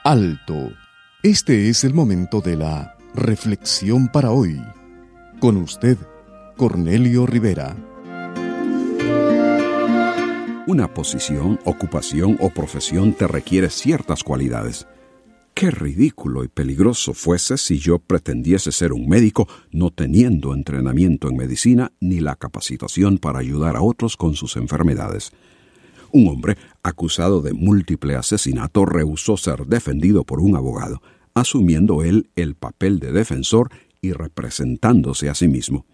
Alto. Este es el momento de la reflexión para hoy. Con usted, Cornelio Rivera. Una posición, ocupación o profesión te requiere ciertas cualidades. Qué ridículo y peligroso fuese si yo pretendiese ser un médico no teniendo entrenamiento en medicina ni la capacitación para ayudar a otros con sus enfermedades. Un hombre acusado de múltiple asesinato rehusó ser defendido por un abogado, asumiendo él el papel de defensor y representándose a sí mismo.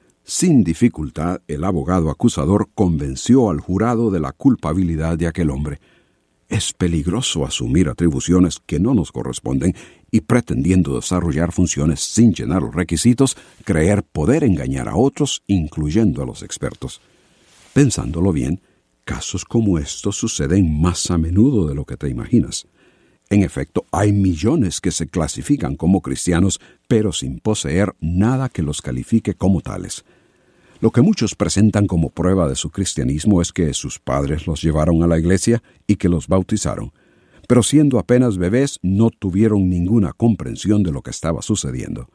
Sin dificultad, el abogado acusador convenció al jurado de la culpabilidad de aquel hombre. Es peligroso asumir atribuciones que no nos corresponden y, pretendiendo desarrollar funciones sin llenar los requisitos, creer poder engañar a otros, incluyendo a los expertos. Pensándolo bien, casos como estos suceden más a menudo de lo que te imaginas. En efecto, hay millones que se clasifican como cristianos, pero sin poseer nada que los califique como tales. Lo que muchos presentan como prueba de su cristianismo es que sus padres los llevaron a la iglesia y que los bautizaron, pero siendo apenas bebés no tuvieron ninguna comprensión de lo que estaba sucediendo.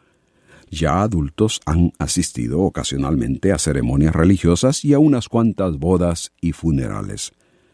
Ya adultos han asistido ocasionalmente a ceremonias religiosas y a unas cuantas bodas y funerales.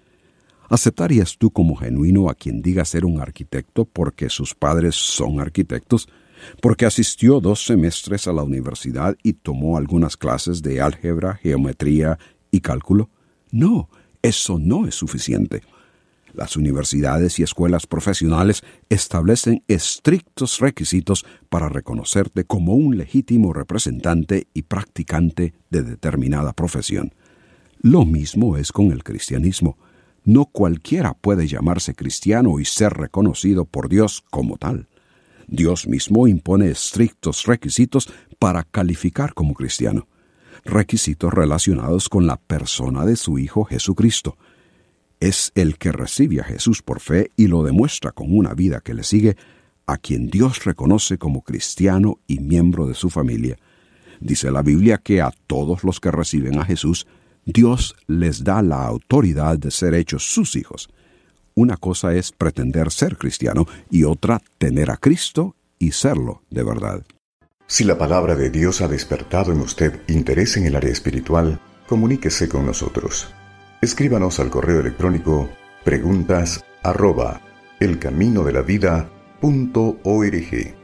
¿Aceptarías tú como genuino a quien diga ser un arquitecto porque sus padres son arquitectos? ¿Porque asistió 2 semestres a la universidad y tomó algunas clases de álgebra, geometría y cálculo? No, eso no es suficiente. Las universidades y escuelas profesionales establecen estrictos requisitos para reconocerte como un legítimo representante y practicante de determinada profesión. Lo mismo es con el cristianismo. No cualquiera puede llamarse cristiano y ser reconocido por Dios como tal. Dios mismo impone estrictos requisitos para calificar como cristiano. Requisitos relacionados con la persona de su Hijo Jesucristo. Es el que recibe a Jesús por fe y lo demuestra con una vida que le sigue, a quien Dios reconoce como cristiano y miembro de su familia. Dice la Biblia que a todos los que reciben a Jesús, Dios les da la autoridad de ser hechos sus hijos. Una cosa es pretender ser cristiano y otra tener a Cristo y serlo de verdad. Si la palabra de Dios ha despertado en usted interés en el área espiritual, comuníquese con nosotros. Escríbanos al correo electrónico preguntas@elcaminodelavida.org.